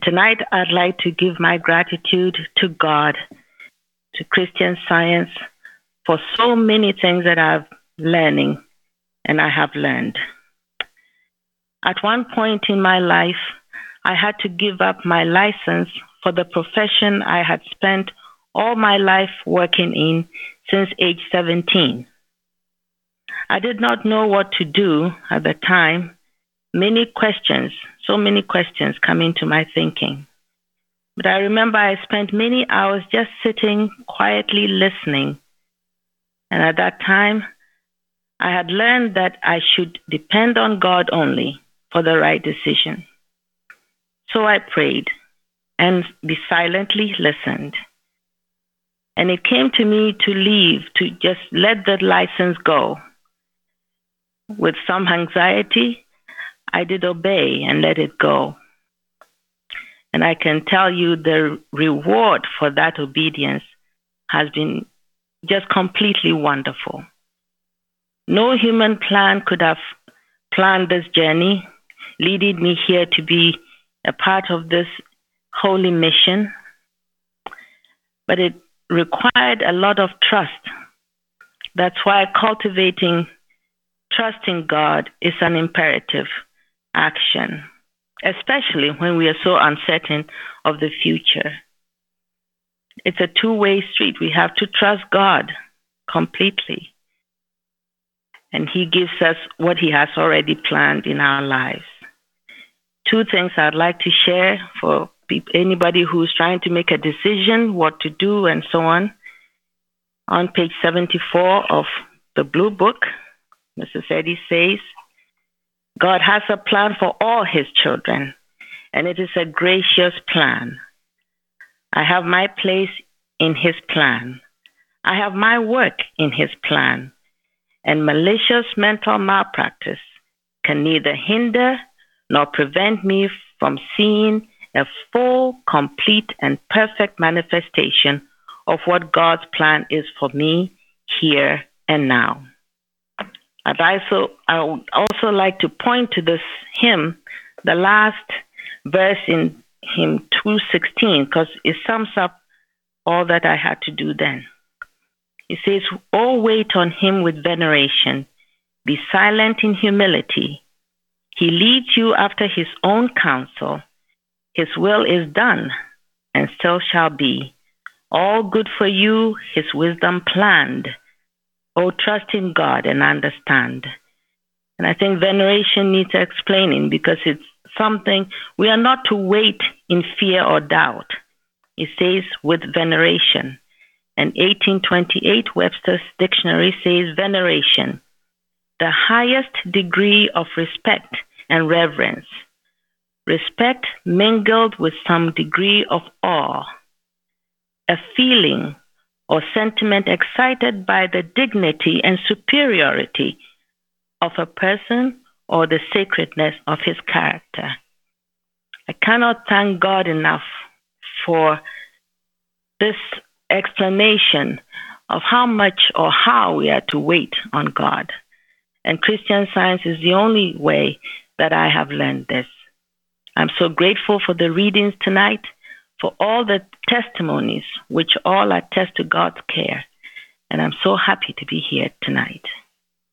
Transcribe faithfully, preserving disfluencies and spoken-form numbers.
Tonight, I'd like to give my gratitude to God, to Christian Science, for so many things that I've learning and I have learned. At one point in my life, I had to give up my license for the profession I had spent all my life working in since age seventeen. I did not know what to do at the time. Many questions, so many questions come into my thinking. But I remember I spent many hours just sitting quietly listening. And at that time, I had learned that I should depend on God only for the right decision. So I prayed and be silently listened. And it came to me to leave, to just let the license go. With some anxiety, I did obey and let it go. And I can tell you the reward for that obedience has been just completely wonderful. No human plan could have planned this journey, leading me here to be a part of this holy mission. But it required a lot of trust. That's why cultivating trust in God is an imperative action, especially when we are so uncertain of the future. It's a two-way street. We have to trust God completely. And He gives us what He has already planned in our lives. Two things I'd like to share for anybody who's trying to make a decision, what to do, and so on. On page seventy-four of the Blue Book, Missus Eddy says, God has a plan for all His children, and it is a gracious plan. I have my place in His plan. I have my work in His plan, and malicious mental malpractice can neither hinder nor prevent me from seeing a full, complete, and perfect manifestation of what God's plan is for me here and now. I'd also, I would also like to point to this hymn, the last verse in hymn two sixteen, because it sums up all that I had to do then. It says, "Oh, wait on Him with veneration. Be silent in humility. He leads you after His own counsel. His will is done and still shall be. All good for you, His wisdom planned. Oh, trust in God and understand." And I think veneration needs explaining because it's something we are not to wait in fear or doubt. It says with veneration. And eighteen twenty-eight Webster's Dictionary says veneration, the highest degree of respect and reverence. Respect mingled with some degree of awe. A feeling or sentiment excited by the dignity and superiority of a person or the sacredness of his character. I cannot thank God enough for this explanation of how much or how we are to wait on God. And Christian Science is the only way that I have learned this. I'm so grateful for the readings tonight, for all the testimonies which all attest to God's care. And I'm so happy to be here tonight.